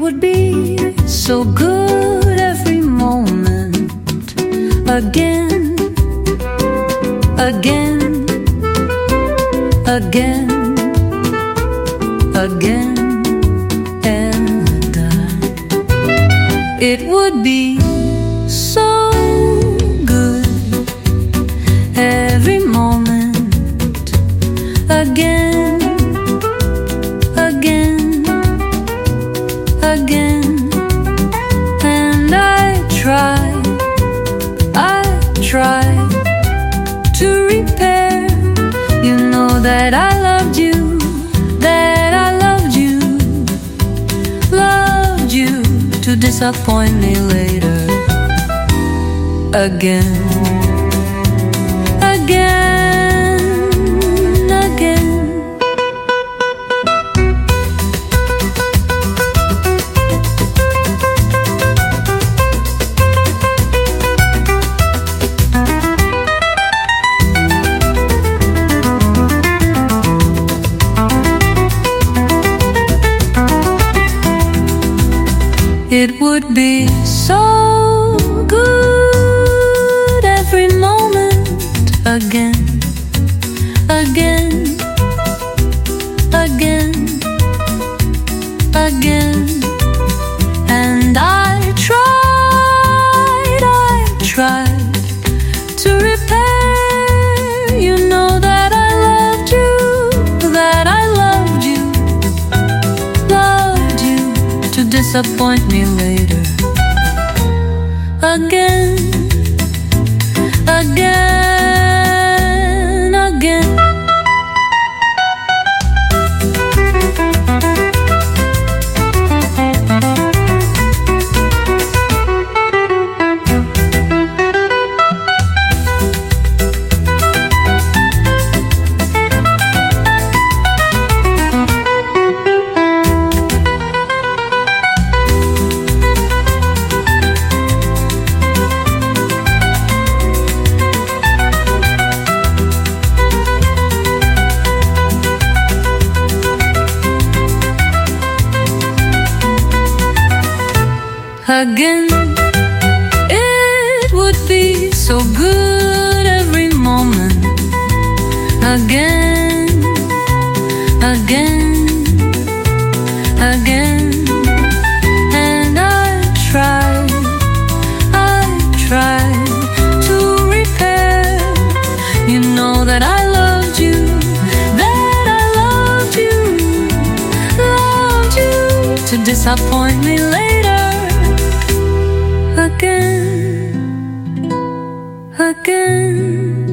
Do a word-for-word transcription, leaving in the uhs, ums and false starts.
would be so good every moment. Again, again, again, again, and I. It would be so good every moment. Again, again, again. And I try, I try to repair. You know that I loved you, that I loved you, loved you to disappoint me later. Again, again, again. It would be so good every moment. Again, again, again, again. And I tried, I tried to repair. You know that I loved you, that I loved you, loved you to disappoint me later. Again, again, again. Again, it would be so good every moment. Again, again, again. And I tried, I tried to repair. You know that I loved you, that I loved you, loved you to disappoint me later. Again, again.